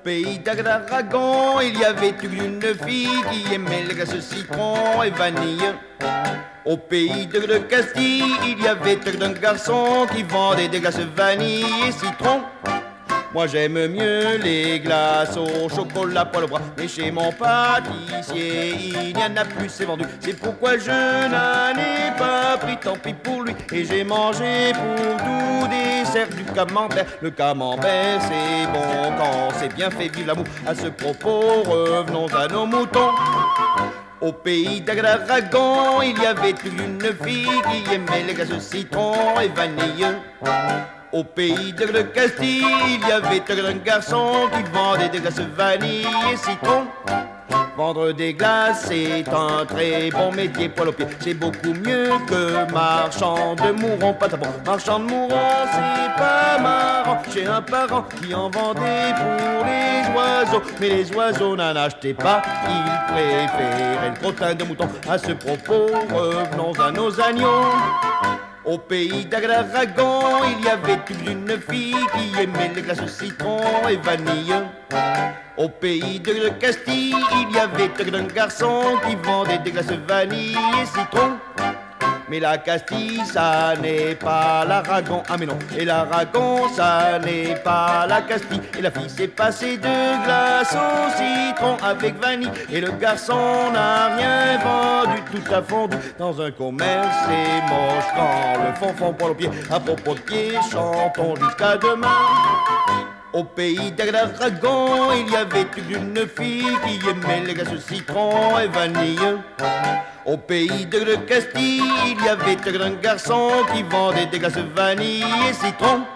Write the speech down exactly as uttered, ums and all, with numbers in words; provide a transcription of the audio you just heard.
pays d'Aragon, il y avait une fille qui aimait les glaces citron et vanille. Au pays de, de Castille, il y avait un garçon qui vendait des glaces vanille et citron. Moi j'aime mieux les glaces au chocolat poil au bras, mais chez mon pâtissier il n'y en a plus, c'est vendu. C'est pourquoi je n'en ai pas pris, tant pis pour lui. Et j'ai mangé pour tout dessert du camembert. Le camembert c'est bon quand c'est bien fait, vive l'amour. À ce propos revenons à nos moutons. Au pays d'Aragon, il y avait une fille qui aimait les glaces citron et vanille. Au pays de Castille, il y avait un garçon qui vendait des glaces vanille et citron. Vendre des glaces, c'est un très bon métier, poil aux pieds. C'est beaucoup mieux que marchand de mourons, pas bon. Marchand de mourons, c'est pas marrant. J'ai un parent qui en vendait pour les oiseaux, mais les oiseaux n'en achetaient pas. Ils préféraient le crottin de mouton. À ce propos, revenons à nos agneaux. Au pays d'Aragon, il y avait une fille qui aimait les glaces citron et vanille. Au pays de Castille, il y avait un garçon qui vendait des glaces vanille et citron. Mais la Castille, ça n'est pas l'Aragon, ah mais non. Et l'Aragon, ça n'est pas la Castille. Et la fille s'est passée de glace au citron avec vanille. Et le garçon n'a rien vendu, tout a fondu dans un commerce. C'est moche quand le fond fond poil aux pieds. À propos de pieds, chantons jusqu'à demain. Au pays d'Aragon, il y avait une fille qui aimait les glaces citron et vanille. Au pays de Castille, il y avait un garçon qui vendait des glaces vanille et citron.